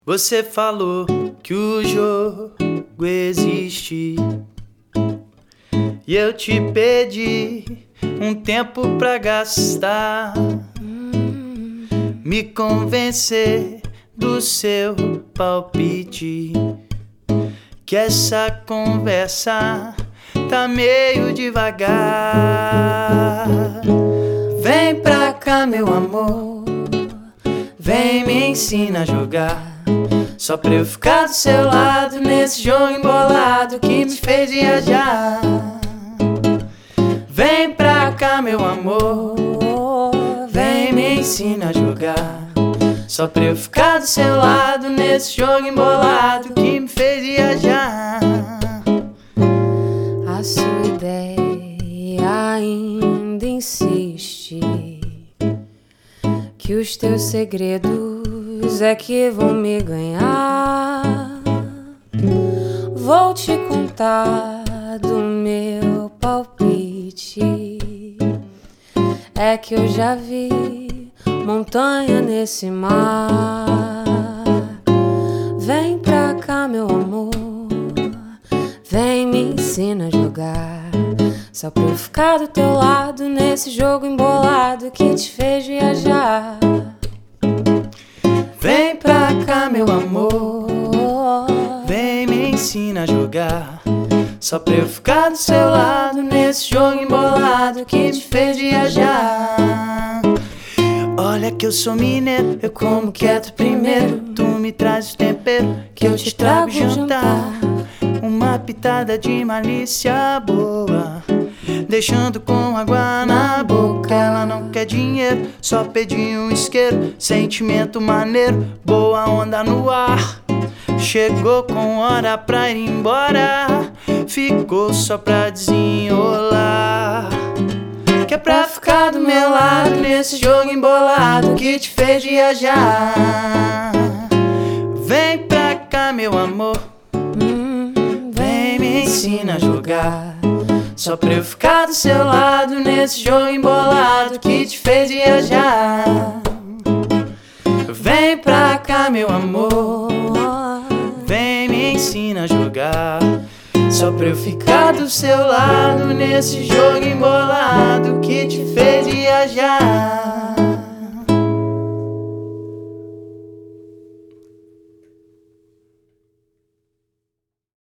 Você falou que o jogo existe e eu te pedi um tempo pra gastar, me convencer do seu palpite, que essa conversa tá meio devagar. Vem pra cá, meu amor, vem me ensina a jogar, só pra eu ficar do seu lado nesse jogo embolado que me fez viajar. Vem pra cá, meu amor, vem me ensina a jogar, só pra eu ficar do seu lado nesse jogo embolado que me fez viajar. A sua ideia ainda insiste que os teus segredos é que vão me ganhar. Vou te contar do meu palpite, é que eu já vi montanha nesse mar. Vem pra cá, meu amor, vem me ensina a jogar, só pra eu ficar do teu lado nesse jogo embolado que te fez viajar. Vem pra cá, meu amor, vem me ensina a jogar, só pra eu ficar do seu lado nesse jogo embolado que te fez viajar. Olha que eu sou mineiro, eu como quieto primeiro, tu me traz o tempero que eu te trago jantar. Uma pitada de malícia boa, deixando com água na boca. Ela não quer dinheiro, só pediu um isqueiro. Sentimento maneiro, boa onda no ar. Chegou com hora pra ir embora, ficou só pra desenrolar. Que é pra ficar do meu lado nesse jogo embolado que te fez viajar. Vem pra cá, meu amor, vem me ensina a jogar, só pra eu ficar do seu lado nesse jogo embolado que te fez viajar. Vem pra cá, meu amor, vem me ensina a jogar, só pra eu ficar do seu lado nesse jogo embolado que te fez viajar.